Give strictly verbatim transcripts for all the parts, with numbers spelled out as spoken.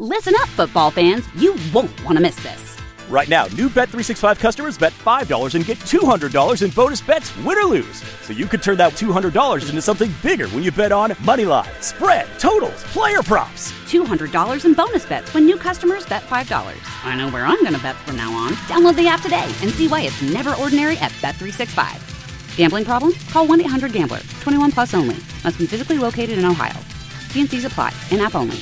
Listen up, football fans. You won't want to miss this. Right now, new Bet three sixty-five customers bet five dollars and get two hundred dollars in bonus bets, win or lose. So you could turn that two hundred dollars into something bigger when you bet on money line, spread, totals, player props. two hundred dollars in bonus bets when new customers bet five dollars. I know where I'm going to bet from now on. Download the app today and see why it's never ordinary at Bet three sixty-five. Gambling problem? Call one eight hundred gambler. twenty-one plus only. Must be physically located in Ohio. T and C's apply. In-app only.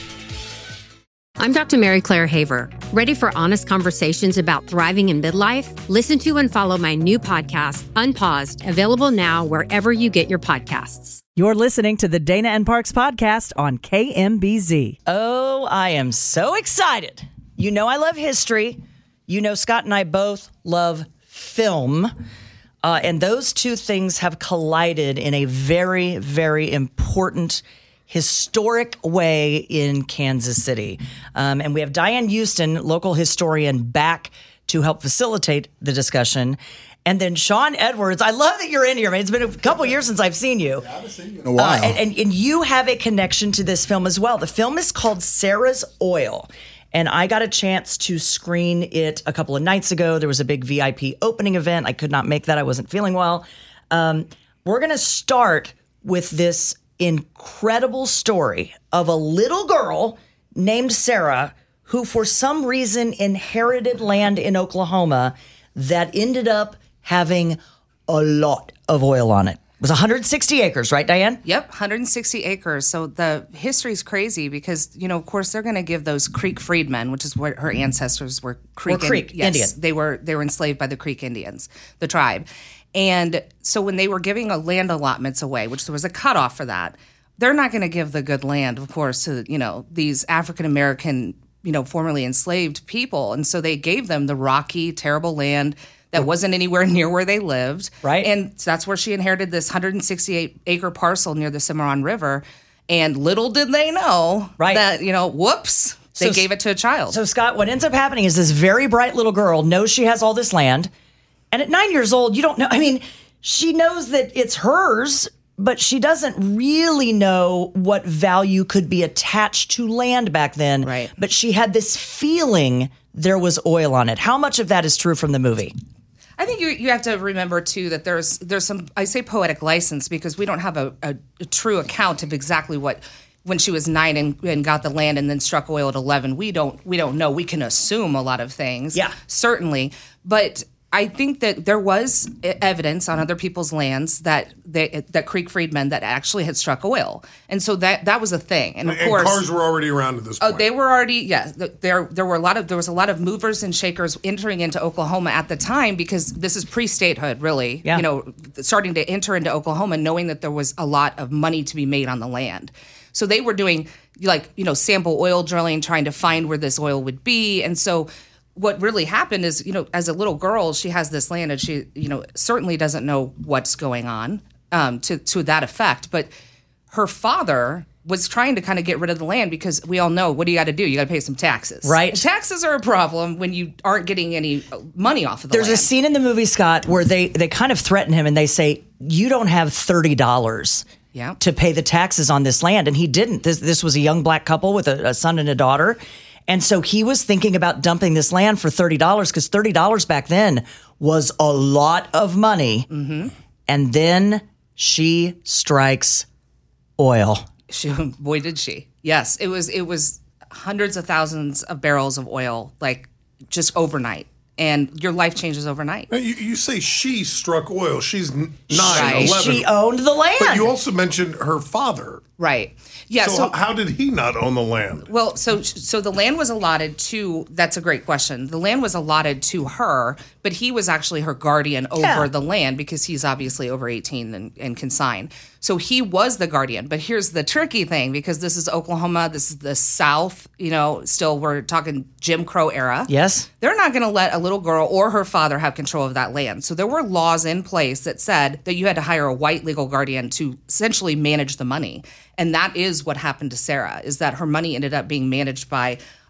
I'm Doctor Mary Claire Haver. Ready for honest conversations about thriving in midlife? Listen to and follow my new podcast, Unpaused, available now wherever you get your podcasts. You're listening to the Dana and Parks podcast on K M B Z. Oh, I am so excited. You know I love history. You know Scott and I both love film. Uh, and those two things have collided in a very, very important historic way in Kansas City. Um, and we have Diane Houston, local historian, back to help facilitate the discussion. And then Sean Edwards, I love that you're in here. I mean, it's been a couple years since I've seen you. Yeah, I haven't seen you in a while. Uh, and, and, and you have a connection to this film as well. The film is called Sarah's Oil. And I got a chance to screen it a couple of nights ago. There was a big V I P opening event. I could not make that. I wasn't feeling well. Um, we're going to start with this incredible story of a little girl named Sarah who for some reason inherited land in Oklahoma that ended up having a lot of oil on it. It was one hundred sixty acres, right, Diane? Yep, one hundred sixty acres. So the history is crazy because, you know, of course, they're going to give those Creek freedmen, which is what her ancestors were. Creek, were Creek yes, Indian. They were, they were enslaved by the Creek Indians, the tribe. And so when they were giving a land allotments away, which there was a cutoff for that, they're not going to give the good land, of course, to, you know, these African-American, you know, formerly enslaved people. And so they gave them the rocky, terrible land that wasn't anywhere near where they lived. Right. And that's where she inherited this one hundred sixty-eight acre parcel near the Cimarron River. And little did they know right. that, you know, whoops, they so, gave it to a child. So, Scott, what ends up happening is this very bright little girl knows she has all this land. And at nine years old, you don't know. I mean, she knows that it's hers, but she doesn't really know what value could be attached to land back then. Right. But she had this feeling there was oil on it. How much of that is true from the movie? I think you you have to remember, too, that there's there's some, I say poetic license because we don't have a, a, a true account of exactly what, when she was nine and, and got the land and then struck oil at eleven. We don't we don't know. We can assume a lot of things. Yeah. Certainly. But I think that there was evidence on other people's lands that they, that Creek freedmen that actually had struck oil, and so that that was a thing. And of and course, cars were already around at this point. Oh, they were already. Yeah, there there were a lot of there was a lot of movers and shakers entering into Oklahoma at the time because this is pre-statehood, really. Yeah. You know, starting to enter into Oklahoma, knowing that there was a lot of money to be made on the land. So they were doing like you know sample oil drilling, trying to find where this oil would be, and so. What really happened is, you know, as a little girl, she has this land and she, you know, certainly doesn't know what's going on um, to, to that effect. But her father was trying to kind of get rid of the land because we all know, what do you got to do? You got to pay some taxes. Right. And taxes are a problem when you aren't getting any money off of the There's land. a scene in the movie, Scott, where they, they kind of threaten him and they say, you don't have thirty dollars yeah. to pay the taxes on this land. And he didn't. This, this was a young black couple with a, a son and a daughter. And so he was thinking about dumping this land for thirty dollars because thirty dollars back then was a lot of money. Mm-hmm. And then she strikes oil. She, boy, did she. Yes, it was it was hundreds of thousands of barrels of oil, like just overnight. And your life changes overnight. Now, you, you say she struck oil. She's n- nine, Right. eleven. She owned the land. But you also mentioned her father. Right. Yeah. So, So, h- how did he not own the land? well, so so the land was allotted to. That's a great question. The land was allotted to her, but he was actually her guardian over Yeah. the land because he's obviously over eighteen and, and can sign. So he was the guardian. But here's the tricky thing, because this is Oklahoma, this is the South. You know, still we're talking Jim Crow era. Yes. They're not going to let a little girl or her father have control of that land. So there were laws in place that said that you had to hire a white legal guardian to essentially manage the money. And that is what happened to Sarah, is that her money ended up being managed by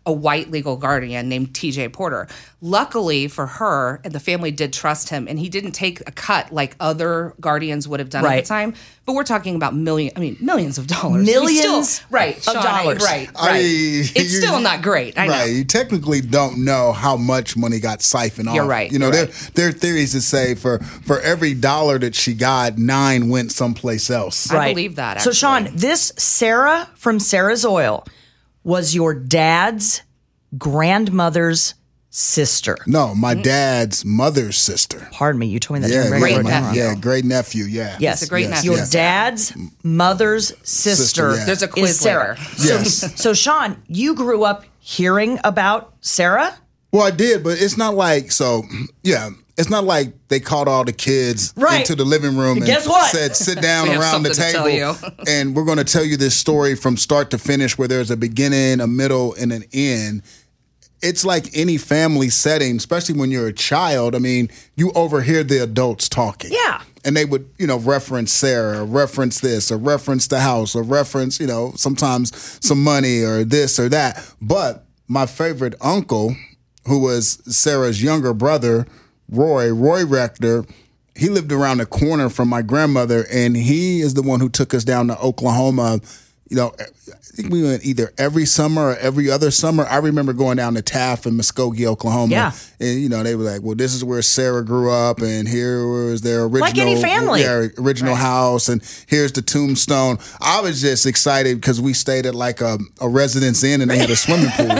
a white legal guardian named T J Porter. Luckily for her, and the family did trust him, and he didn't take a cut like other guardians would have done Right. at the time. But we're talking about million, I mean, millions of dollars. Millions Still, right, of Sean, dollars. Right, I right. mean, it's you- still not great. I know. Right. You technically don't know how much money got siphoned off. You're right, You know, you're there, right. there are theories that say for, for every dollar that she got, nine went someplace else. I believe that, So, actually. Sean, this Sarah from Sarah's Oil was your dad's grandmother's sister. No, my dad's mother's sister. Pardon me, you told me that Yeah, during yeah, regular my- time. yeah, great nephew. Yeah. Yes, He's a great yes, nephew. Your yes. dad's mother's sister. Sister, yeah. There's a quiz is Sarah. later. So, Yes. so, Sean, you grew up hearing about Sarah? Well, I did, but it's not like so. Yeah, it's not like they called all the kids Right. into the living room and Guess what? said, "Sit down We have around the something to table, tell you." and we're going to tell you this story from start to finish, where there's a beginning, a middle, and an end." It's like any family setting, especially when you're a child. I mean, you overhear the adults talking. Yeah. And they would, you know, reference Sarah, or reference this, or reference the house, or reference, you know, sometimes some money or this or that. But my favorite uncle, who was Sarah's younger brother, Roy, Roy Rector, he lived around the corner from my grandmother, and he is the one who took us down to Oklahoma. You know, I think we went either every summer or every other summer. I remember going down to Taft and Muskogee, Oklahoma. Yeah. And, you know, they were like, well, this is where Sarah grew up, and here was their original, Like any family. yeah, original house, and here's the tombstone. I was just excited because we stayed at like a, a residence inn, and they had a swimming pool.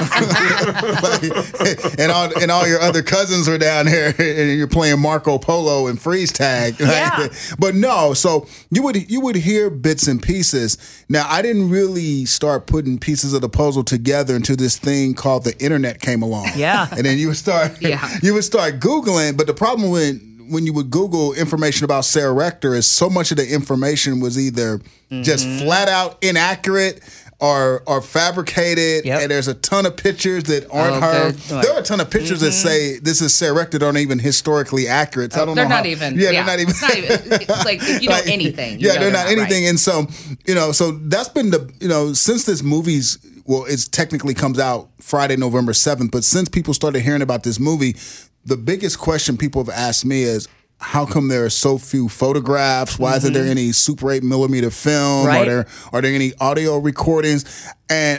Like, and all and all your other cousins were down there, and you're playing Marco Polo and freeze tag. Right? Yeah. But no, so you would you would hear bits and pieces. Now, I didn't really start putting pieces of the puzzle together until this thing called the internet came along. Yeah. And then you would start Yeah. you would start Googling, but the problem with when you would Google information about Sarah Rector is so much of the information was either just flat out inaccurate or or fabricated, Yep. and there's a ton of pictures that aren't Oh, her. good. There are a ton of pictures that say this is Sarah Rector that aren't even historically accurate. So I don't They're know not how- even. Yeah, Yeah, they're not even. It's not even like if you know Like, anything. You yeah, know they're not right. anything. And so, you know, so that's been the, you know, since this movie's, well, it's technically comes out Friday, November seventh, but since people started hearing about this movie, the biggest question people have asked me is, how come there are so few photographs? Why isn't there any Super eight millimeter film? Right. Are there, are there any audio recordings? And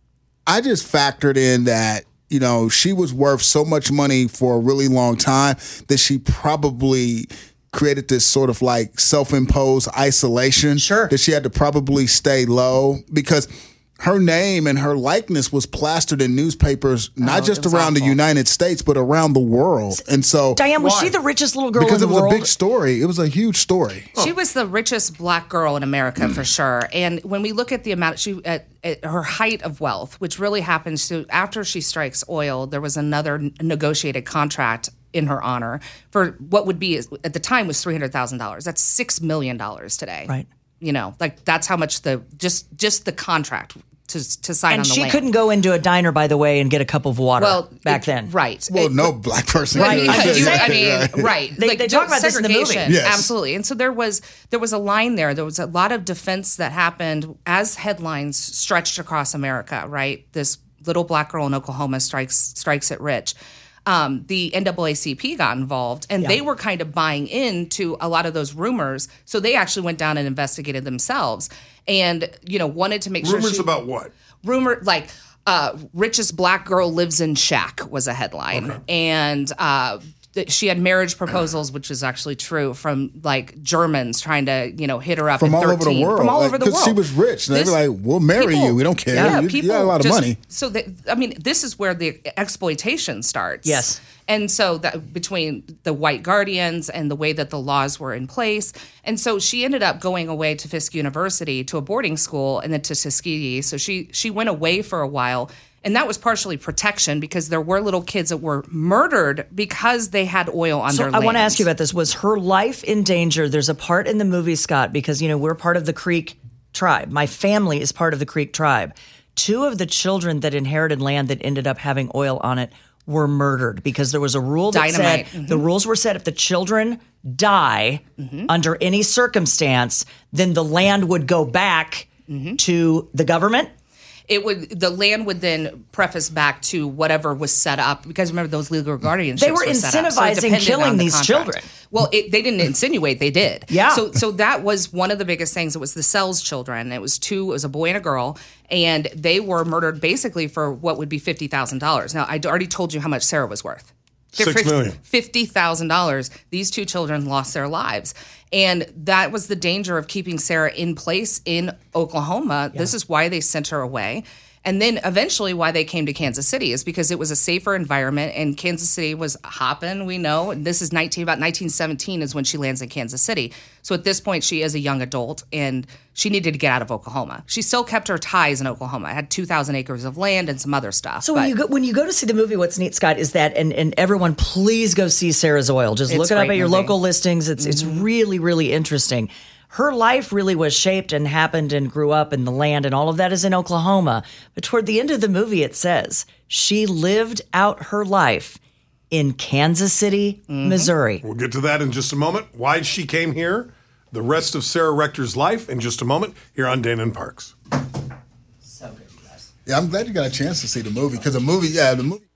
I just factored in that, you know, she was worth so much money for a really long time that she probably created this sort of like self-imposed isolation. Sure. That she had to probably stay low because her name and her likeness was plastered in newspapers, not Oh, just it was around the awful. United States, but around the world. And so Diane, was Why? she the richest little girl because in it the was world? a big story. It was a huge story. She was the richest black girl in America for sure. And when we look at the amount, she at, at her height of wealth, which really happens to after she strikes oil, there was another n- negotiated contract in her honor for what would be at the time was three hundred thousand dollars. That's six million dollars today. Right. You know, like that's how much the just just the contract to to sign And on the she land. couldn't go into a diner, by the way, and get a cup of water well back it- then. right. Well, It- no black person. Right, could. I'm just you- saying. I mean, Right. right. They- they talk about this in the movie. segregation. Yes. Absolutely. And so there was there was a line there. There was a lot of defense that happened as headlines stretched across America, right? This little black girl in Oklahoma strikes strikes it rich. Um, the N double A C P got involved, and they were kind of buying into a lot of those rumors. So they actually went down and investigated themselves, and you know wanted to make sure. Rumors she- about what? rumor like uh richest black girl lives in shack was a headline and uh th- she had marriage proposals, which is actually true, from like Germans trying to, you know, hit her up From at all over the thirteen. world. From all Like, over the 'cause world. she was rich. And they This- were like, we'll marry people- you. We don't care. Yeah, you, you people got a lot of just- money. So that, I mean, this is where the exploitation starts. Yes. And so that between the white guardians and the way that the laws were in place. And so she ended up going away to Fisk University to a boarding school and then to Tuskegee. So she she went away for a while. And that was partially protection because there were little kids that were murdered because they had oil on So their I want to lands. ask you about this. Was her life in danger? There's a part in the movie, Scott, because, you know, we're part of the Creek tribe. My family is part of the Creek tribe. Two of the children that inherited land that ended up having oil on it were murdered because there was a rule that Dynamite. said, the rules were set if the children die under any circumstance, then the land would go back to the government. it would the land would then preface back to whatever was set up, because remember those legal guardianships They were were set up, so it incentivizing depended killing on the these contract. children. Well, it, they didn't insinuate, they did. Yeah. So so that was one of the biggest things. It was the Sells children. It was two. It was a boy and a girl, and they were murdered basically for what would be fifty thousand dollars. Now I'd already told you how much Sarah was worth. Six million. Fifty thousand dollars. These two children lost their lives, and that was the danger of keeping Sarah in place in Oklahoma. Yeah. This is why they sent her away. And then eventually why they came to Kansas City is because it was a safer environment, and Kansas City was hopping, we know. And this is nineteen about nineteen seventeen is when she lands in Kansas City. So at this point, she is a young adult, and she needed to get out of Oklahoma. She still kept her ties in Oklahoma. Had two thousand acres of land and some other stuff. So when but you go when you go to see the movie, what's neat, Scott, is that, and, and everyone, please go see Sarah's Oil. Just It's look it a up great at your movie. local listings. It's it's really, really interesting. Her life really was shaped and happened and grew up in the land, and all of that is in Oklahoma. But toward the end of the movie, it says she lived out her life in Kansas City, Missouri. We'll get to that in just a moment. Why she came here, the rest of Sarah Rector's life in just a moment here on Dana and Parks. So good, you guys. Yeah, I'm glad you got a chance to see the movie, because the movie, yeah, the movie.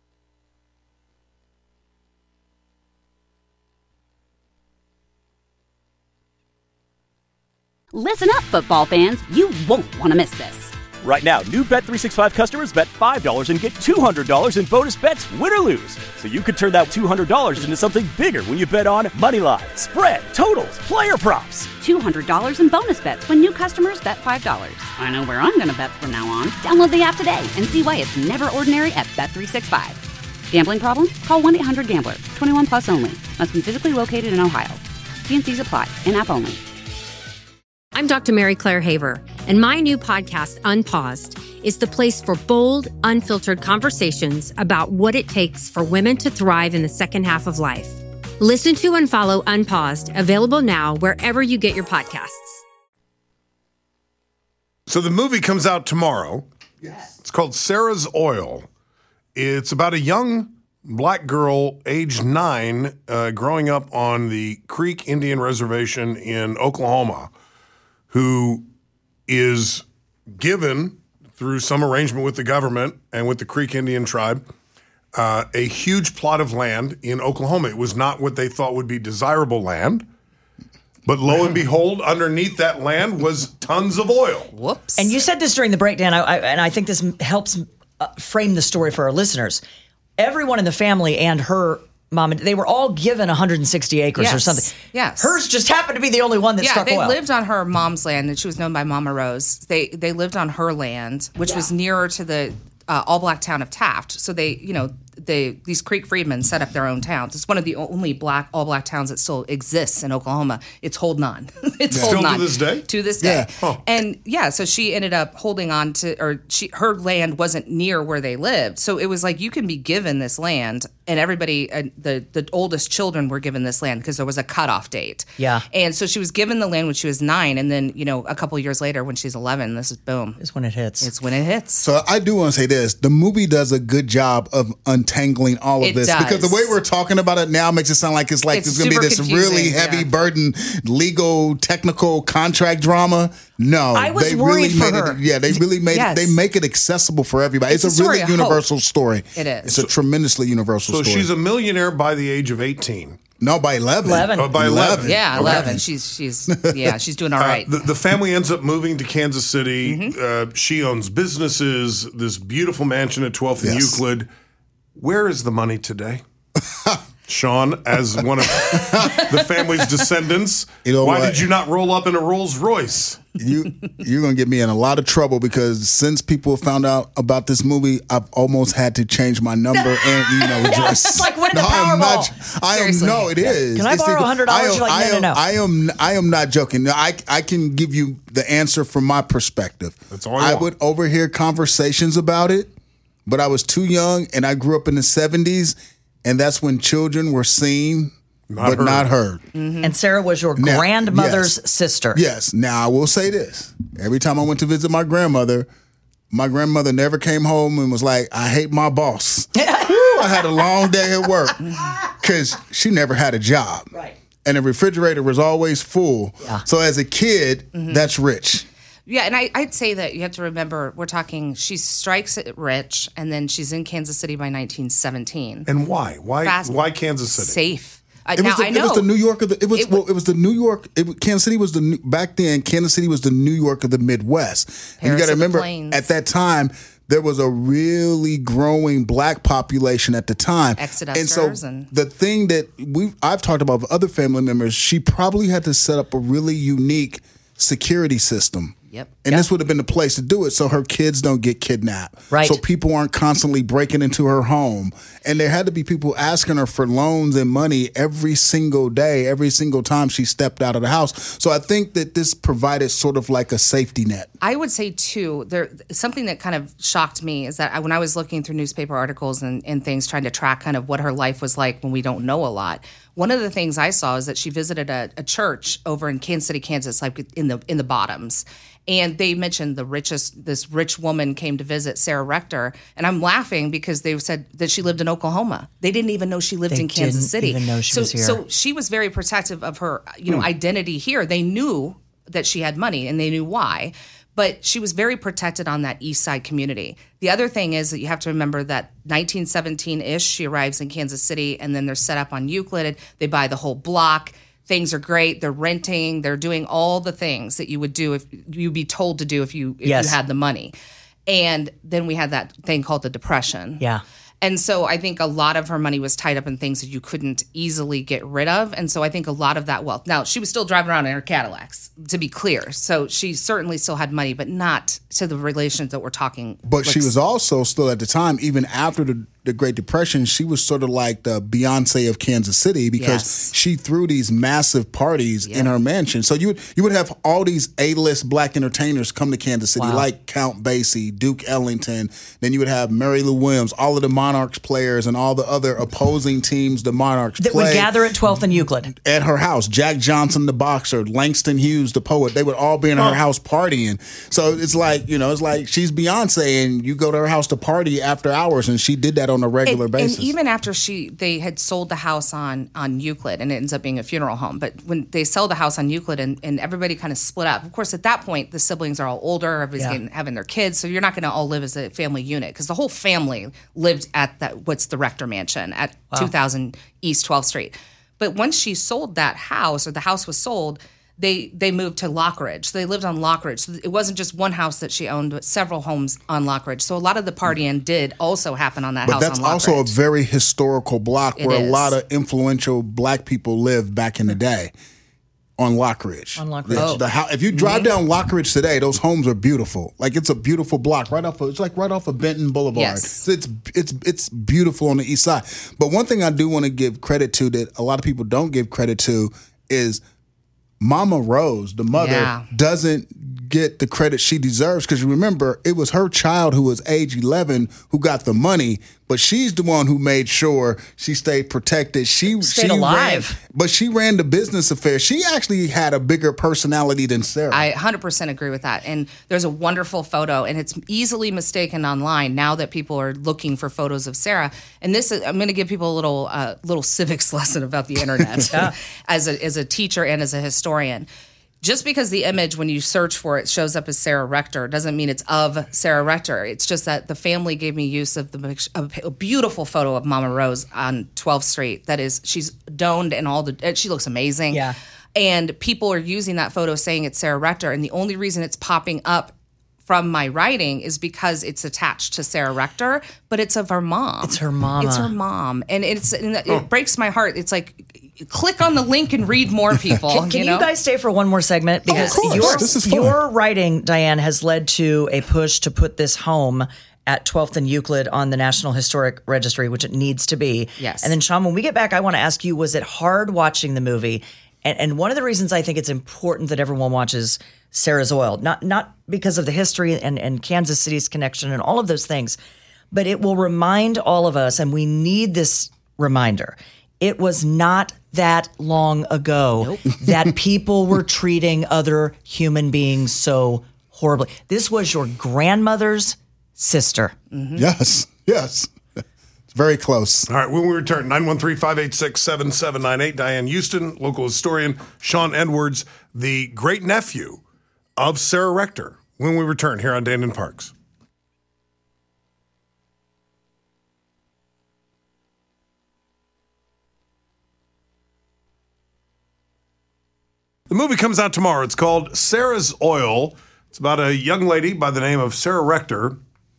Listen up, football fans. You won't want to miss this. Right now, new Bet three sixty-five customers bet five dollars and get two hundred dollars in bonus bets, win or lose. So you could turn that two hundred dollars into something bigger when you bet on moneyline, spread, totals, player props. two hundred dollars in bonus bets when new customers bet five dollars. I know where I'm going to bet from now on. Download the app today and see why it's never ordinary at Bet three sixty-five. Gambling problem? Call one eight hundred gambler. twenty-one plus only. Must be physically located in Ohio. T and C's apply. In-app only. I'm Doctor Mary Claire Haver, and my new podcast, Unpaused, is the place for bold, unfiltered conversations about what it takes for women to thrive in the second half of life. Listen to and follow Unpaused, available now wherever you get your podcasts. So the movie comes out tomorrow. Yes. It's called Sarah's Oil. It's about a young black girl, age nine, uh, growing up on the Creek Indian Reservation in Oklahoma, who is given, through some arrangement with the government and with the Creek Indian tribe, uh, a huge plot of land in Oklahoma. It was not what they thought would be desirable land, but lo and behold, underneath that land was tons of oil. Whoops. And you said this during the breakdown, I, I, and I think this helps uh, frame the story for our listeners. Everyone in the family and her mom, they were all given one hundred sixty acres Yes. or something. Yes. Hers just happened to be the only one that Yeah, struck they oil. lived on her mom's land, and she was known by Mama Rose. They they lived on her land, which was nearer to the uh, all black town of Taft. So they, you know, they these Creek freedmen set up their own towns. It's one of the only black all black towns that still exists in Oklahoma. It's holding on. it's Yeah. holding Still to on this day? To this day. Yeah. Huh. And yeah, so she ended up holding on to, or she her land wasn't near where they lived. So it was like, you can be given this land, and everybody, uh, the the oldest children were given this land because there was a cutoff date. Yeah. And so she was given the land when she was nine, and then, you know, a couple of years later when she's eleven, this is boom. is when it hits. It's when it hits. So I do want to say this. The movie does a good job of untangling all of It this. does. Because the way we're talking about it now makes it sound like it's like It's there's going to be super this really confusing, heavy yeah. burden, legal, technical contract drama. No. I was they worried really for made her. It, yeah, they really made Yes. it, they make it accessible for everybody. It's, It's a a really story of hope. universal story. It is. It's a tremendously universal So story. she's a millionaire by the age of eighteen. no, by eleven. eleven. Oh, by eleven. Yeah, Okay. eleven. She's she's yeah, she's doing all Uh, right. the, the family ends up moving to Kansas City. Mm-hmm. Uh, she owns businesses, this beautiful mansion at twelfth and Yes. Euclid. Where is the money today? Sean, as one of the family's descendants, You know why what? did you not roll up in a Rolls Royce? you you're gonna get me in a lot of trouble because since people found out about this movie, I've almost had to change my number and email address. it's like winning the I am Powerball. not. I am Seriously. no. It is. Can I It's borrow the- one hundred dollars? I am- You're like, I no, no, am- no. I am. I am not joking. I I can give you the answer from my perspective. That's all I I want. would overhear conversations about it, but I was too young, and I grew up in the seventies, and that's when children were seen Not but heard. not heard. And Sarah was your Now, grandmother's yes. sister. Yes. Now I will say this: every time I went to visit my grandmother, my grandmother never came home and was like, "I hate my boss." Woo, I had a long day at work because she never had a job, Right. and the refrigerator was always full. Yeah. So as a kid, that's rich. Yeah, and I, I'd say that you have to remember, we're talking, she strikes it rich, and then she's in Kansas City by nineteen seventeen. And why? Why? Fast, why Kansas City? Safe. Uh, It now was, the, I know it was the New York of the. It was It well. was- It was the New York. It, Kansas City was the new, back then. Kansas City was the New York of the Midwest. And you Paris got to of the remember, Plains. at that time, there was a really growing black population at the time. Exodusters and so and- the thing that we I've talked about with other family members, she probably had to set up a really unique security system. Yep. And this would have been the place to do it so her kids don't get kidnapped. Right. So people aren't constantly breaking into her home. And there had to be people asking her for loans and money every single day, every single time she stepped out of the house. So I think that this provided sort of like a safety net. I would say too, there something that kind of shocked me is that I, when I was looking through newspaper articles and, and things, trying to track kind of what her life was like when we don't know a lot. One of the things I saw is that she visited a, a church over in Kansas City, Kansas, like in the in the bottoms. And they mentioned the richest, this rich woman came to visit Sarah Rector. And I'm laughing because they said that she lived in Oklahoma. They didn't even know she lived They in Kansas didn't City. even know she so, was here. So she was very protective of her, you know, Hmm. identity here. They knew that she had money and they knew why. But she was very protected on that East Side community. The other thing is that you have to remember that nineteen seventeen-ish, she arrives in Kansas City, and then they're set up on Euclid. They buy the whole block. Things are great. They're renting. They're doing all the things that you would do if you'd be told to do if you if Yes. you had the money. And then we had that thing called the Depression. Yeah. And so I think a lot of her money was tied up in things that you couldn't easily get rid of. And so I think a lot of that wealth. Now, she was still driving around in her Cadillacs, to be clear. So she certainly still had money, but not to the relations that we're talking. But she like, was also still at the time, even after the, the Great Depression, she was sort of like the Beyonce of Kansas City because Yes. she threw these massive parties in her mansion. So you would you would have all these A-list black entertainers come to Kansas City, Wow. like Count Basie, Duke Ellington. Then you would have Mary Lou Williams, all of the Monarchs players, and all the other opposing teams the Monarchs That play would gather at twelfth and Euclid. at her house. Jack Johnson, the boxer, Langston Hughes, the poet, they would all be in her house partying. So it's like, you know, it's like she's Beyonce and you go to her house to party after hours, and she did that on a regular and, basis. And even after she, they had sold the house on on Euclid, and it ends up being a funeral home. But when they sell the house on Euclid, and, and everybody kind of split up. Of course, at that point, the siblings are all older. Everybody's Yeah. getting, having their kids, so you're not going to all live as a family unit because the whole family lived at that what's the Rector Mansion at two thousand East twelfth Street. But once she sold that house, or the house was sold, they they moved to Lockridge. So they lived on Lockridge. So it wasn't just one house that she owned, but several homes on Lockridge. So a lot of the partying did also happen on that but house that's on Lockridge. also a very historical block It where a is. lot of influential black people lived back in the day. On Lockridge. On Lockridge. The, Oh. the hou- if you drive down Lockridge today, those homes are beautiful. Like it's a beautiful block right off of, it's like right off of Benton Boulevard. Yes. So it's it's it's beautiful on the east side. But one thing I do want to give credit to that a lot of people don't give credit to is Mama Rose, the mother, Yeah. doesn't get the credit she deserves because you remember it was her child who was age eleven who got the money, but she's the one who made sure she stayed protected. She Stayed she alive. ran, but she ran the business affairs. She actually had a bigger personality than Sarah. I one hundred percent agree with that. And there's a wonderful photo, and it's easily mistaken online now that people are looking for photos of Sarah. And this is, I'm going to give people a little uh, little civics lesson about the internet as a as a teacher and as a historian. Just because the image, when you search for it, shows up as Sarah Rector doesn't mean it's of Sarah Rector. It's just that the family gave me use of the of a beautiful photo of Mama Rose on twelfth Street. That is, she's doned and all the, she looks amazing. Yeah. And people are using that photo saying it's Sarah Rector. And the only reason it's popping up from my writing is because it's attached to Sarah Rector, but it's of her mom. It's her mama. It's her mom. And it's and it breaks my heart. It's like, click on the link and read more, people. Can, can you, know? guys stay for one more segment? Because course. your, This is fun. your writing, Diane, has led to a push to put this home at twelfth and Euclid on the National Historic Registry, which it needs to be. Yes. And then, Sean, when we get back, I want to ask you, was it hard watching the movie? And, and one of the reasons I think it's important that everyone watches Sarah's Oil, not not because of the history and, and Kansas City's connection and all of those things, but it will remind all of us, and we need this reminder, it was not that long ago that people were treating other human beings so horribly. This was your grandmother's sister. Yes, yes. It's very close. All right, when we return, nine one three, five eight six, seven seven nine eight. Diane Houston, local historian. Sean Edwards, the great nephew of Sarah Rector. when we return here on Dana and Parks. The movie comes out tomorrow. It's called Sarah's Oil. It's about a young lady by the name of Sarah Rector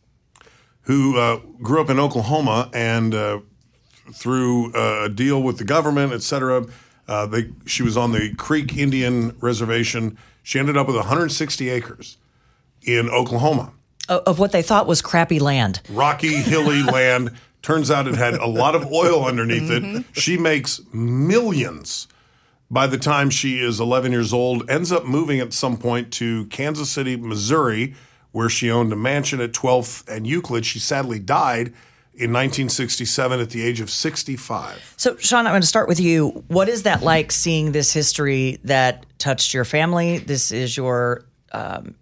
who uh, grew up in Oklahoma, and uh, through uh, a deal with the government, et cetera, uh, they, she was on the Creek Indian Reservation. She ended up with one hundred sixty acres in Oklahoma. Of what they thought was crappy land. Rocky, hilly land. Turns out it had a lot of oil underneath mm-hmm. it. She makes millions. By the time she is eleven years old, ends up moving at some point to Kansas City, Missouri, where she owned a mansion at twelfth and Euclid. She sadly died in nineteen sixty-seven at the age of sixty-five. So, Sean, I'm going to start with you. What is that like, seeing this history that touched your family? This is your um,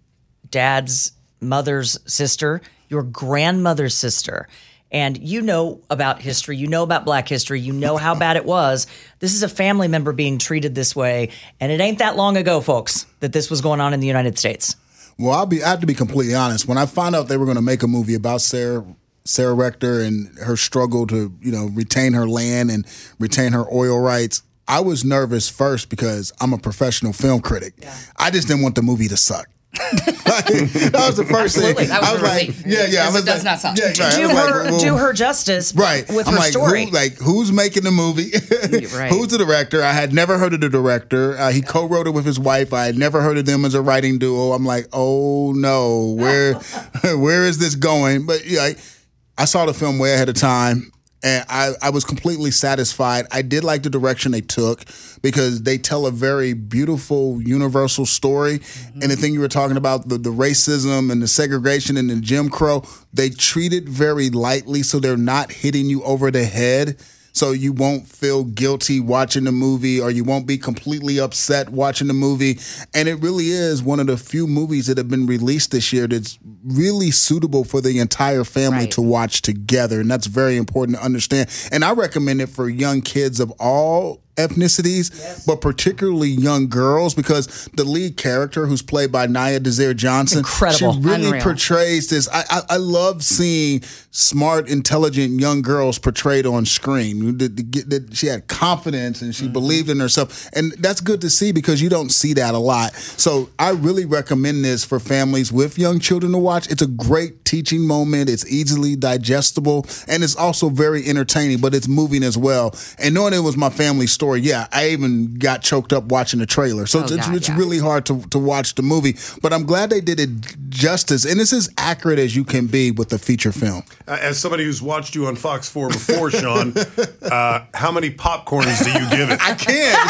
dad's mother's sister, your grandmother's sister. And you know about history, you know about Black history, you know how bad it was. This is a family member being treated this way. And it ain't that long ago, folks, that this was going on in the United States. Well, I'll be, I have to be completely honest. When I found out they were going to make a movie about Sarah Sarah Rector and her struggle to, you know, retain her land and retain her oil rights, I was nervous first because I'm a professional film critic. Yeah. I just didn't want the movie to suck. Like, that was the first Absolutely. thing. That was I was like, relief. yeah, yeah. I was it does like, not sound. Yeah, right. Do, I was her, like, well, do her justice right. with I'm her like, story. Who, like, who's making the movie? Right. Who's the director? I had never heard of the director. Uh, he co-wrote it with his wife. I had never heard of them as a writing duo. I'm like, oh no, where, where is this going? But yeah, I, I saw the film way ahead of time. And I, I was completely satisfied. I did like the direction they took because they tell a very beautiful, universal story. Mm-hmm. And the thing you were talking about, the, the racism and the segregation and the Jim Crow, they treat it very lightly so they're not hitting you over the head. So you won't feel guilty watching the movie or you won't be completely upset watching the movie. And it really is one of the few movies that have been released this year that's really suitable for the entire family right. to watch together. And that's very important to understand. And I recommend it for young kids of all ethnicities, yes. but particularly young girls, because the lead character, who's played by Nia Desir Johnson, incredible, she really Unreal. portrays this. I, I, I love seeing smart, intelligent young girls portrayed on screen. She had confidence and she mm-hmm. believed in herself, and that's good to see because you don't see that a lot. So I really recommend this for families with young children to watch. It's a great teaching moment. It's easily digestible, and it's also very entertaining, but it's moving as well. And knowing it was my family's story, yeah, I even got choked up watching the trailer. So oh, it's, God, it's yeah. really hard to, to watch the movie. But I'm glad they did it justice. And it's as accurate as you can be with a feature film. Uh, as somebody who's watched you on Fox four before, Sean, uh, how many popcorns do you give it? I can't.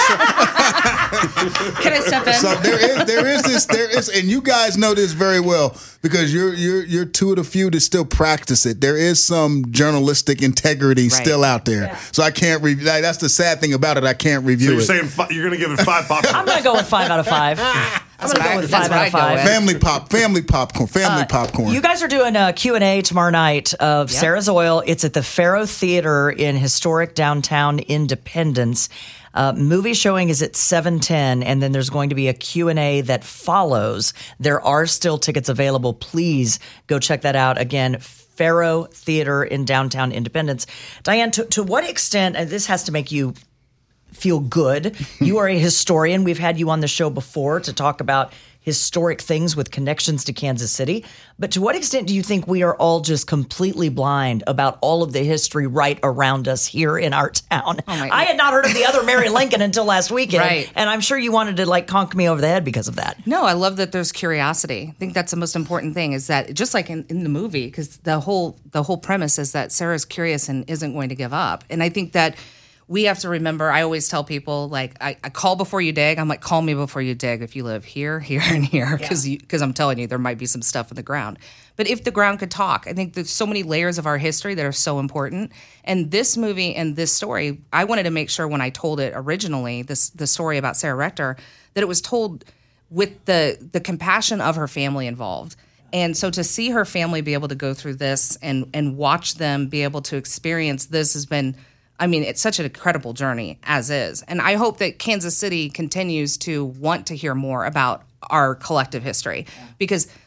Can I step in? So there is, there is this, there is, and you guys know this very well because you're you're you're two of the few that still practice it. There is some journalistic integrity right. still out there. Yeah. So I can't review. Like, that's the sad thing about it. I can't review so you're it. saying fi- you're going to give it five popcorns? I'm going to go with five out of five. I'm going to go with five out of five. Family pop, family popcorn, family uh, popcorn. You guys are doing a Q and A tomorrow night of yep. Sarah's Oil. It's at the Faro Theater in historic downtown Independence. Uh, movie showing is at seven ten, and then there's going to be a Q and A that follows. There are still tickets available. Please go check that out. Again, Faro Theater in downtown Independence. Diane, to, to what extent, and this has to make you feel good. You are a historian. We've had you on the show before to talk about historic things with connections to Kansas City. But to what extent do you think we are all just completely blind about all of the history right around us here in our town? Oh I had not heard of the other Mary Lincoln until last weekend. Right. And I'm sure you wanted to like conk me over the head because of that. No, I love that there's curiosity. I think that's the most important thing is that just like in, in the movie, because the whole the whole premise is that Sarah's curious and isn't going to give up. And I think that we have to remember, I always tell people, like, I, I call before you dig. I'm like, call me before you dig if you live here, here, and here, because yeah. because I'm telling you, there might be some stuff in the ground. But if the ground could talk, I think there's so many layers of our history that are so important. And this movie and this story, I wanted to make sure when I told it originally, this the story about Sarah Rector, that it was told with the the compassion of her family involved. And so to see her family be able to go through this and and watch them be able to experience this has been, I mean, it's such an incredible journey as is. And I hope that Kansas City continues to want to hear more about our collective history. Yeah. Because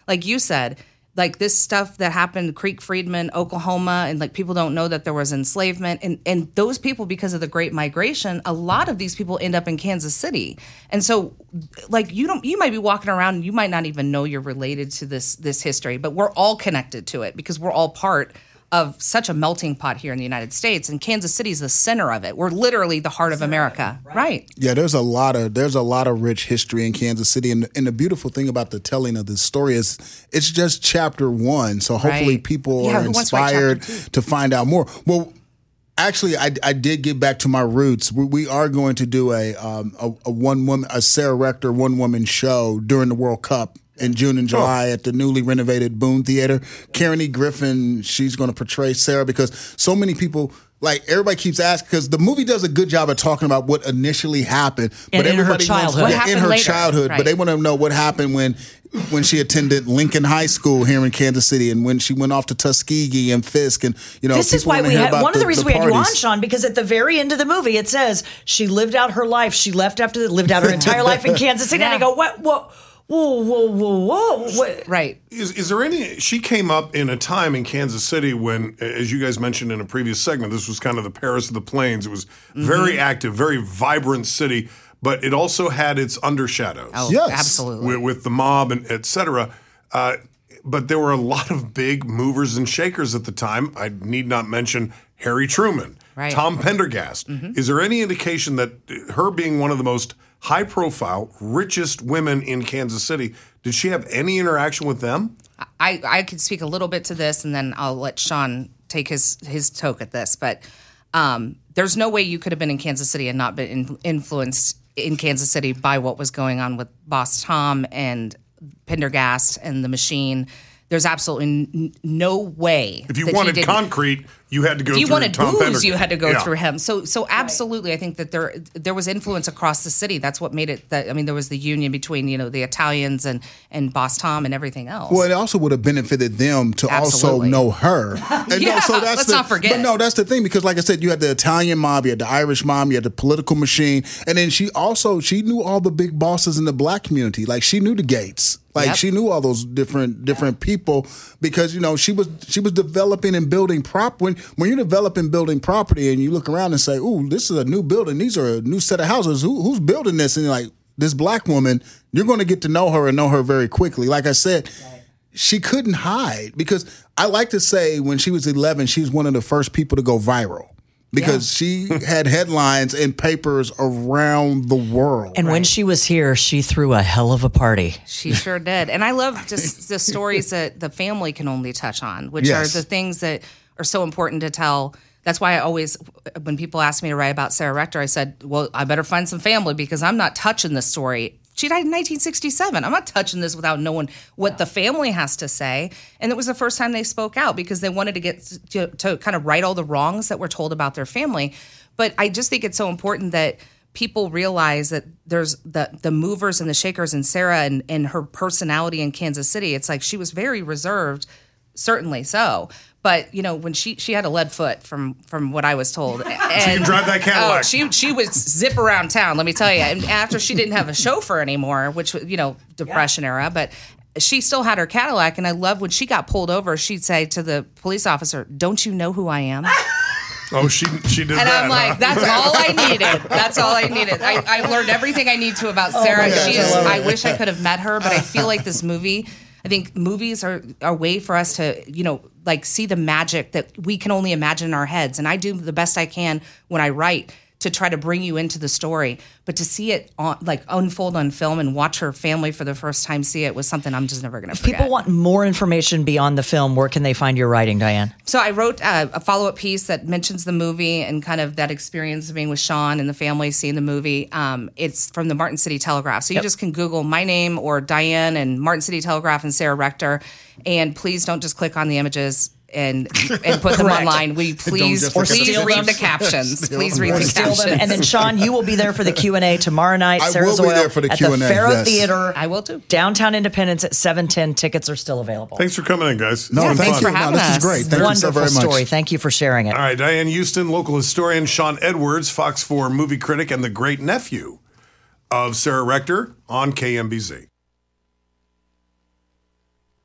like you said, like this stuff that happened, Creek Freedman, Oklahoma, and like people don't know that there was enslavement. And, and those people, because of the Great Migration, a lot of these people end up in Kansas City. And so like you don't, you might be walking around and you might not even know you're related to this, this history, but we're all connected to it because we're all part of such a melting pot here in the United States, and Kansas City is the center of it. We're literally the heart of America, right. right? Yeah, there's a lot of there's a lot of rich history in Kansas City, and, and the beautiful thing about the telling of this story is it's just chapter one. So hopefully right. people yeah, are inspired to find out more. Well, actually, I, I did get back to my roots. We, we are going to do a um, a, a one woman a Sarah Rector one woman show during the World Cup in June and July oh. at the newly renovated Boone Theater. Karen E. Griffin, she's going to portray Sarah because so many people, like everybody keeps asking, because the movie does a good job of talking about what initially happened. And but in everybody her childhood. Wants, what in her later. childhood, right. but they want to know what happened when when she attended Lincoln High School here in Kansas City and when she went off to Tuskegee and Fisk. And, you know, this is why we had one of the, the reasons the we had you on, parties. Sean, because at the very end of the movie, it says she lived out her life. She left after lived out her entire life in Kansas City. Yeah. And I go, what, what? Whoa, whoa, whoa, whoa. What? Right. Is, is there any, she came up in a time in Kansas City when, as you guys mentioned in a previous segment, this was kind of the Paris of the Plains. It was mm-hmm. very active, very vibrant city, but it also had its undershadows. Oh, Yes. absolutely. With, with the mob and et cetera. Uh, but there were a lot of big movers and shakers at the time. I need not mention Harry Truman, right. Tom Pendergast. Mm-hmm. Is there any indication that her being one of the most high-profile, richest women in Kansas City, did she have any interaction with them? I, I could speak a little bit to this, and then I'll let Sean take his, his toke at this. But um, there's no way you could have been in Kansas City and not been in, influenced in Kansas City by what was going on with Boss Tom and Pendergast and the Machine. There's absolutely n- no way. If you wanted concrete, you had to go if you through wanted Tom booze, Pendergast. you had to go yeah. through him. So, so absolutely, I think that there there was influence across the city. That's what made it. That I mean, there was the union between you know the Italians and and Boss Tom and everything else. Well, it also would have benefited them to Absolutely. also know her. And Yeah, no, so that's let's the, not forget. But no, that's the thing because, like I said, you had the Italian mob, you had the Irish mob, you had the political machine, and then she also she knew all the big bosses in the black community. Like she knew the Gates. Like Yep. she knew all those different different people because you know she was she was developing and building prop when when you're developing building property and you look around and say, "Ooh, this is a new building. These are a new set of houses. Who, who's building this?" And you're like, this black woman, you're going to get to know her and know her very quickly. Like I said, right. she couldn't hide because I like to say when she was eleven, she was one of the first people to go viral. Because yeah. she had headlines in papers around the world. And right. when she was here, she threw a hell of a party. She sure did. And I love just the stories that the family can only touch on, which yes. are the things that are so important to tell. That's why I always, when people ask me to write about Sarah Rector, I said, well, I better find some family because I'm not touching this story. She died in nineteen sixty-seven. I'm not touching this without knowing what yeah. the family has to say. And it was the first time they spoke out because they wanted to get to, to kind of right all the wrongs that were told about their family. But I just think it's so important that people realize that there's the the movers and the shakers and Sarah and, and her personality in Kansas City. It's like she was very reserved, certainly so. But you know, when she she had a lead foot, from from what I was told, and, so you can drive that Cadillac. Oh, she she would zip around town. Let me tell you. And after she didn't have a chauffeur anymore, which was you know Depression yeah. era, but she still had her Cadillac. And I love when she got pulled over, she'd say to the police officer, "Don't you know who I am?" Oh, she she did and that. And I'm like, huh? that's all I needed. That's all I needed. I, I learned everything I need to about Sarah. Oh she is. I wish I could have met her, but I feel like this movie. I think movies are a way for us to, you know, like see the magic that we can only imagine in our heads. And I do the best I can when I write to try to bring you into the story. But to see it on, like unfold on film and watch her family for the first time see it was something I'm just never going to forget. If people want more information beyond the film, where can they find your writing, Diane? So I wrote uh, a follow-up piece that mentions the movie and kind of that experience of being with Sean and the family seeing the movie. Um, it's from the Martin City Telegraph. So you yep. just can Google my name or Diane and Martin City Telegraph and Sarah Rector. And please don't just click on the images and and put them online. We please please read them. the captions. please read the captions. Them. And then Sean, you will be there for the Q and A tomorrow night. I Sarah's will be Oil there for the at Q and A. the Faro yes. Theater. I will too. Downtown Independence at seven ten. Tickets are still available. Thanks for coming in, guys. No, yeah, thanks thanks for having no, us. This is great. Thank Wonderful you so very much. story. Thank you for sharing it. All right, Diane Houston, local historian, Sean Edwards, Fox four movie critic, and the great nephew of Sarah Rector on K M B Z.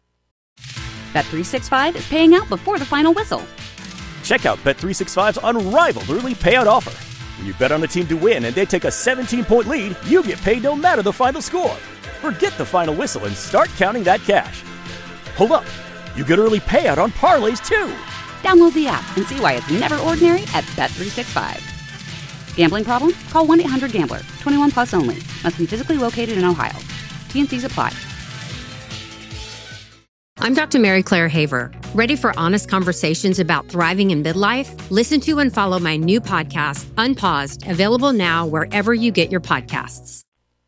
Bet three sixty-five is paying out before the final whistle. Check out Bet three sixty-five's unrivaled early payout offer. When you bet on a team to win and they take a seventeen-point lead, you get paid no matter the final score. Forget the final whistle and start counting that cash. Hold up. You get early payout on parlays, too. Download the app and see why it's never ordinary at Bet three sixty-five. Gambling problem? Call one eight hundred gambler. twenty-one plus only. Must be physically located in Ohio. T and Cs apply. I'm Doctor Mary Claire Haver. Ready for honest conversations about thriving in midlife? Listen to and follow my new podcast, Unpaused, available now wherever you get your podcasts.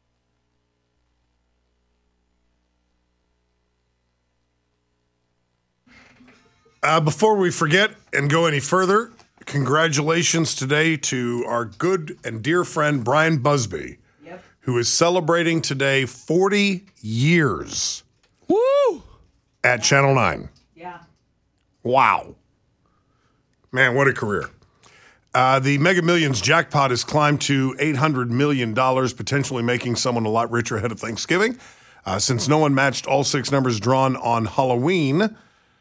Uh, before we forget and go any further, congratulations today to our good and dear friend Brian Busby, yep. who is celebrating today forty years. Woo! At Channel nine. Yeah. Wow. Man, what a career. Uh, the Mega Millions jackpot has climbed to eight hundred million dollars, potentially making someone a lot richer ahead of Thanksgiving. Uh, since no one matched all six numbers drawn on Halloween,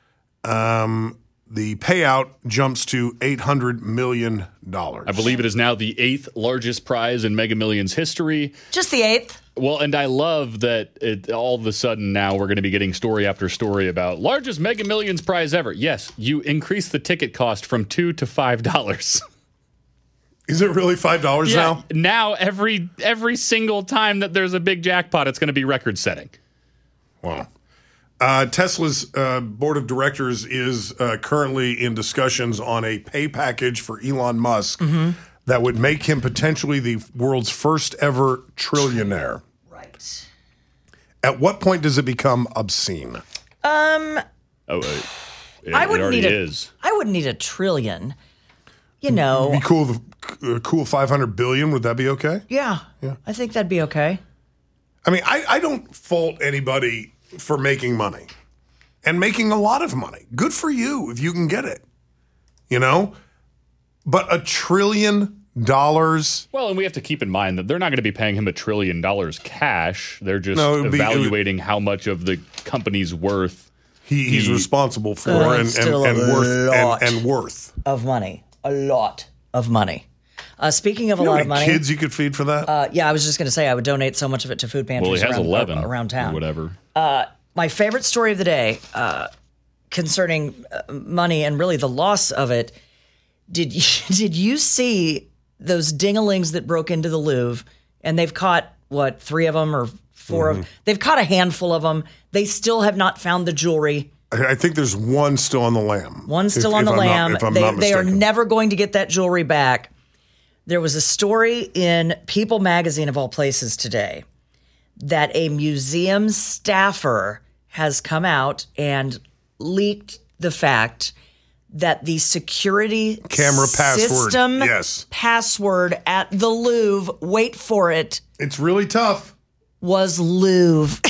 um, the payout jumps to eight hundred million dollars. I believe it is now the eighth largest prize in Mega Millions history. Just the eighth. Well, and I love that it, all of a sudden now we're going to be getting story after story about largest Mega Millions prize ever. Yes, you increase the ticket cost from two to five dollars. Is it really five dollars yeah, now? Now every every single time that there's a big jackpot, it's going to be record setting. Wow. Uh, Tesla's uh, board of directors is uh, currently in discussions on a pay package for Elon Musk mm-hmm. that would make him potentially the world's first ever trillionaire. Right. At what point does it become obscene? Um. Oh, uh, it, I wouldn't it already need a, is. I wouldn't need a trillion. You know. It'd be cool. The uh, cool five hundred billion. Would that be okay? Yeah. Yeah. I think that'd be okay. I mean, I, I don't fault anybody for making money and making a lot of money. Good for you if you can get it, you know? But a trillion dollars. Well, and we have to keep in mind that they're not going to be paying him a trillion dollars cash. They're just no, be, evaluating would, how much of the company's worth he, he's he, responsible for uh, and, and, and, worth, and, and worth of money. A lot of money. Uh, speaking of you a know lot how of many money, kids you could feed for that. Uh, yeah, I was just going to say I would donate so much of it to food pantries. Well, he has around, eleven uh, around town, or whatever. Uh, my favorite story of the day uh, concerning uh, money and really the loss of it. Did you, did you see those ding-a-lings that broke into the Louvre? And they've caught what three of them or four mm-hmm. of? They've caught a handful of them. They still have not found the jewelry. I think there's one still on the lam. One still if, on the if lam. Not, they, they are never going to get that jewelry back. There was a story in People magazine, of all places, today that a museum staffer has come out and leaked the fact that the security camera password, system yes. password at the Louvre, wait for it. It's really tough. Was Louvre.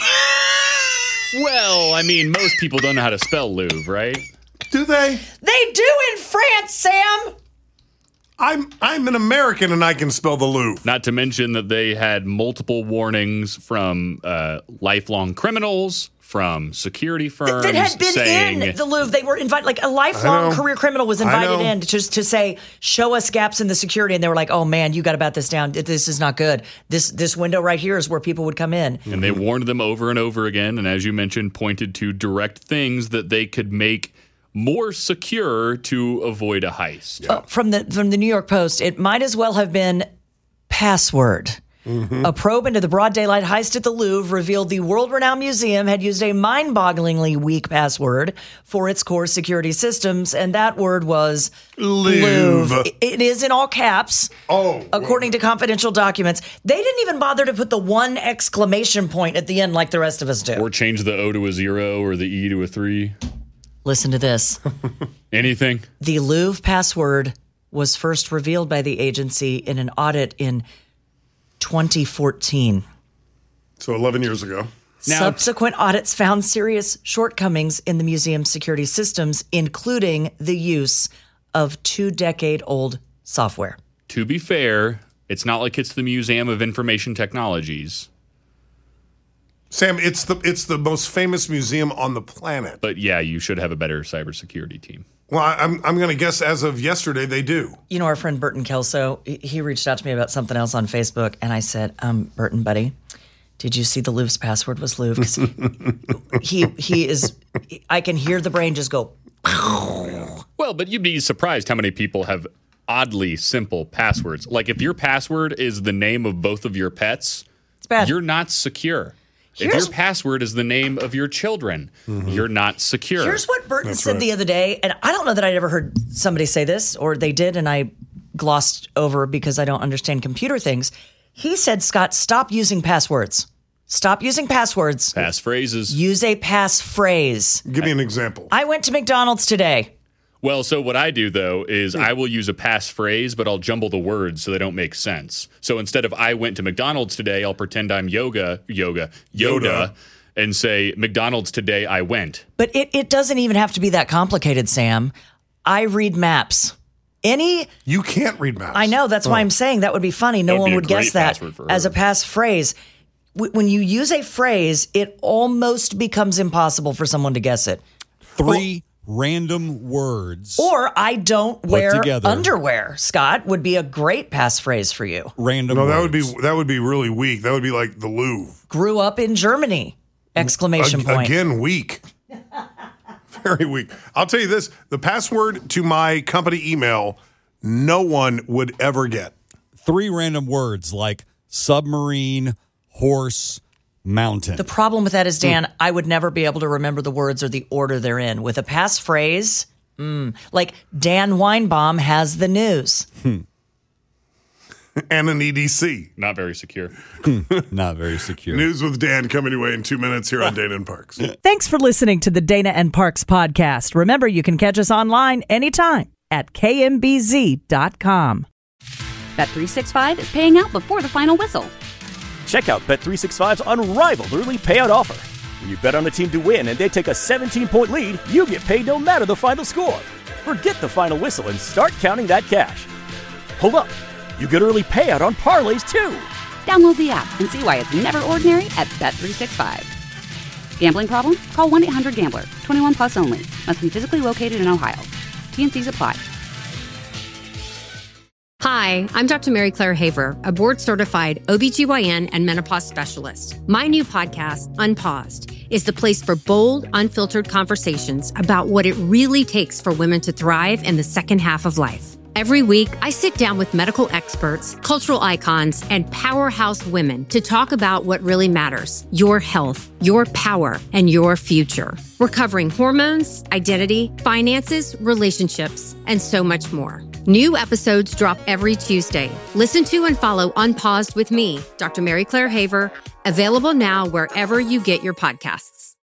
Well, I mean, most people don't know how to spell Louvre, right? Do they? They do in France, Sam. I'm I'm an American and I can spell the Louvre. Not to mention that they had multiple warnings from uh, lifelong criminals, from security firms that had been saying, in the Louvre. They were invited, like a lifelong career criminal was invited in to, to say, show us gaps in the security. And they were like, oh man, you got to bat this down. This is not good. This this window right here is where people would come in. And they warned them over and over again. And as you mentioned, pointed to direct things that they could make more secure to avoid a heist. Yeah. Uh, from the from the New York Post, it might as well have been password. Mm-hmm. A probe into the broad daylight heist at the Louvre revealed the world-renowned museum had used a mind-bogglingly weak password for its core security systems, and that word was Louvre. Louvre. It is in all caps. Oh, according to confidential documents. They didn't even bother to put the one exclamation point at the end like the rest of us do. Or change the O to a zero or the E to a three. Listen to this. Anything? The Louvre password was first revealed by the agency in an audit in twenty fourteen. So eleven years ago. Now, subsequent audits found serious shortcomings in the museum's security systems, including the use of two-decade-old software. To be fair, it's not like it's the Museum of Information Technologies. Sam, it's the it's the most famous museum on the planet. But yeah, you should have a better cybersecurity team. Well, I- I'm I'm going to guess as of yesterday they do. You know, our friend Burton Kelso, he- he reached out to me about something else on Facebook, and I said, um, Burton, buddy, did you see the Louvre's password was Louvre? 'Cause he he is, I can hear the brain just go. Well, but you'd be surprised how many people have oddly simple passwords. Like if your password is the name of both of your pets, It's bad. you're not secure. Here's- if your password is the name of your children, you're not secure. Here's what Burton That's said right. the other day, and I don't know that I'd ever heard somebody say this, or they did, and I glossed over because I don't understand computer things. He said, Scott, stop using passwords. Stop using passwords. Passphrases. Use a passphrase. Give me an example. I went to McDonald's today. Well, so what I do, though, is I will use a passphrase, but I'll jumble the words so they don't make sense. So instead of I went to McDonald's today, I'll pretend I'm yoga, yoga, Yoda, Yoda. and say McDonald's today I went. But it, it doesn't even have to be that complicated, Sam. I read maps. Any, You can't read maps. I know, that's why I'm saying that would be funny. No That would one be a would guess great that password for as her. a passphrase. W- When you use a phrase, it almost becomes impossible for someone to guess it. Three random words. Or I don't wear together. underwear, Scott, would be a great passphrase for you. random No, words. that would be that would be really weak. That would be like the Louvre. Grew up in Germany! Exclamation Ag- point. Again, weak. Very weak. I'll tell you this: the password to my company email, no one would ever get. Three random words like submarine, horse, mountain. The problem with that is, Dan, I would never be able to remember the words or the order they're in. With a passphrase, mm, like Dan Weinbaum has the news. And an E D C. Not very secure. Not very secure. News with Dan coming your way in two minutes here on Dana and Parks. Thanks for listening to the Dana and Parks podcast. Remember, you can catch us online anytime at K M B Z dot com. Bet three sixty-five is paying out before the final whistle. Check out Bet three sixty-five's unrivaled early payout offer. When you bet on a team to win and they take a seventeen-point lead, you get paid no matter the final score. Forget the final whistle and start counting that cash. Hold up. You get early payout on parlays, too. Download the app and see why it's never ordinary at Bet three sixty-five. Gambling problem? Call one eight hundred gambler. twenty-one plus only. Must be physically located in Ohio. T N Cs apply. Hi, I'm Doctor Mary Claire Haver, a board-certified O B G Y N and menopause specialist. My new podcast, Unpaused, is the place for bold, unfiltered conversations about what it really takes for women to thrive in the second half of life. Every week, I sit down with medical experts, cultural icons, and powerhouse women to talk about what really matters: your health, your power, and your future. We're covering hormones, identity, finances, relationships, and so much more. New episodes drop every Tuesday. Listen to and follow Unpaused with me, Doctor Mary Claire Haver, available now wherever you get your podcasts.